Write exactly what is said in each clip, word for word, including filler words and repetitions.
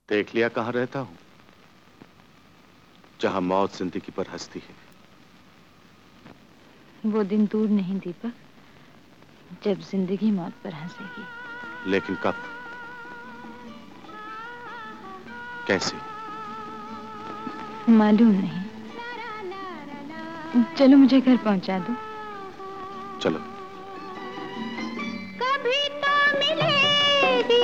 देख लिया कहाँ रहता हूं, जहां मौत जिंदगी पर हंसती है। वो दिन दूर नहीं दीपक, जब जिंदगी मौत पर हंसेगी। लेकिन कब, कैसे, मालूम नहीं। चलो मुझे घर पहुंचा दो। चलो। कभी तो मिलेगी,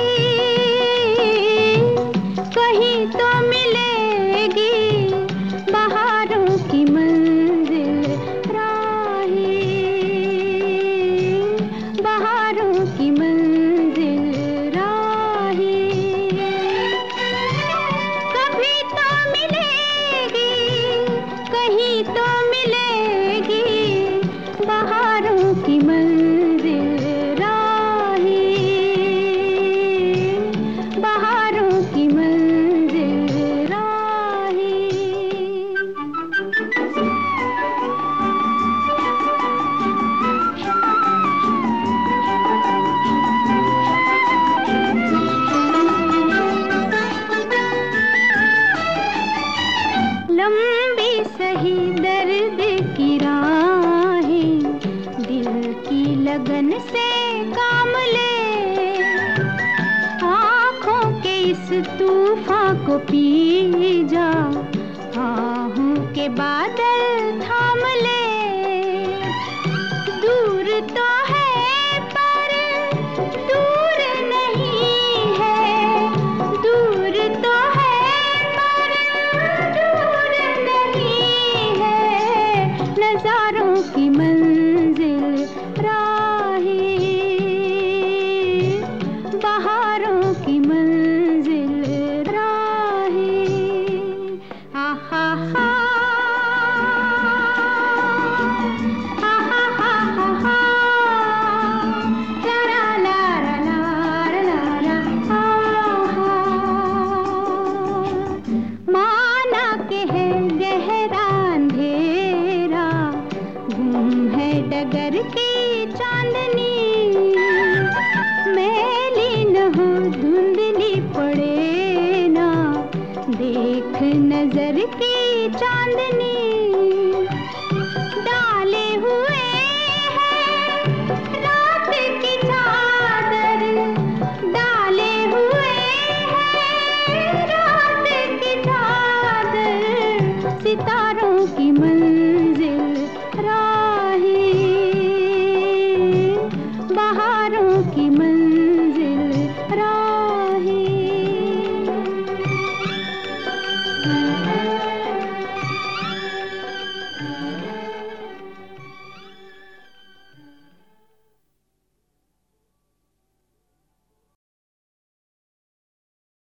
कहीं तो मिलेगी बहारों की मंजिल राही, बहारों की मंजिल राही। कभी तो मिलेगी, कहीं तो मिलेगी बहारों की मंजिल राही, बहारों की मंजिल राही। लंबी सही दर्द की राहें दिल की लगन से काम ले, आँखों के इस तूफान को पी जा, आहों के बादल थाम ले। दूर तो है पर दूर नहीं है, दूर तो है पर दूर नहीं है, नजारों की मंजिल राही, बहारों की मंजिल राही। आहा हा, आहा हा हा हा, ला ला ला ला ला ला, आहा। माना के है गहरा अंधेरा, गुम है डगर की चांदनी, मैली न हो धुंधली पड़े ना, देख नजर की चांदनी। डाले हुए हैं रात की चादर, डाले हुए हैं रात की चादर, सितारों की मंजिल राही, बहारों की मंजिल राही।